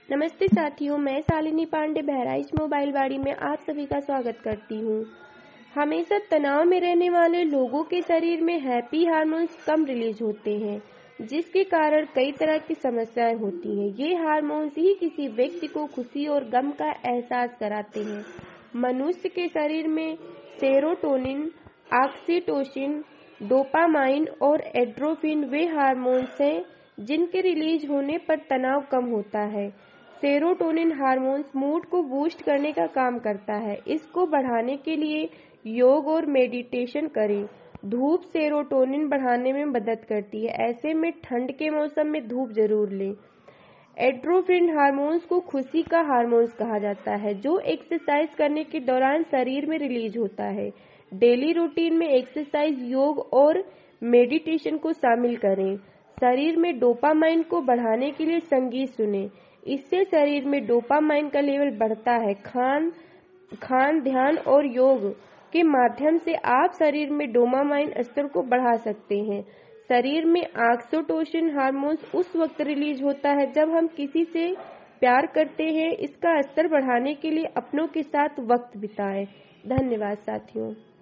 नमस्ते साथियों, मैं शालिनी पांडे बहराइच मोबाइल बाड़ी में आप सभी का स्वागत करती हूँ। हमेशा तनाव में रहने वाले लोगों के शरीर में हैप्पी हार्मोन्स कम रिलीज होते हैं, जिसके कारण कई तरह की समस्याएं होती हैं। ये हार्मोन्स ही किसी व्यक्ति को खुशी और गम का एहसास कराते हैं। मनुष्य के शरीर में सेरोटोनिन, ऑक्सीटोसिन, डोपामाइन और एंडोर्फिन वे हार्मोन्स हैं जिनके रिलीज होने पर तनाव कम होता है। सेरोटोनिन हार्मोन्स मूड को बूस्ट करने का काम करता है। इसको बढ़ाने के लिए योग और मेडिटेशन करें। धूप सेरोटोनिन बढ़ाने में मदद करती है। ऐसे में ठंड के मौसम में धूप जरूर लें। एंडोर्फिन हार्मोन्स को खुशी का हार्मोन्स कहा जाता है, जो एक्सरसाइज करने के दौरान शरीर में रिलीज होता है। डेली रूटीन में एक्सरसाइज, योग और मेडिटेशन को शामिल करें। शरीर में डोपामाइन को बढ़ाने के लिए संगीत सुनें। इससे शरीर में डोपामाइन का लेवल बढ़ता है। खान, ध्यान और योग के माध्यम से आप शरीर में डोपामाइन स्तर को बढ़ा सकते हैं। शरीर में ऑक्सीटोसिन हार्मोन्स उस वक्त रिलीज होता है जब हम किसी से प्यार करते हैं। इसका स्तर बढ़ाने के लिए अपनों के साथ वक्त बिताएं। धन्यवाद साथियों।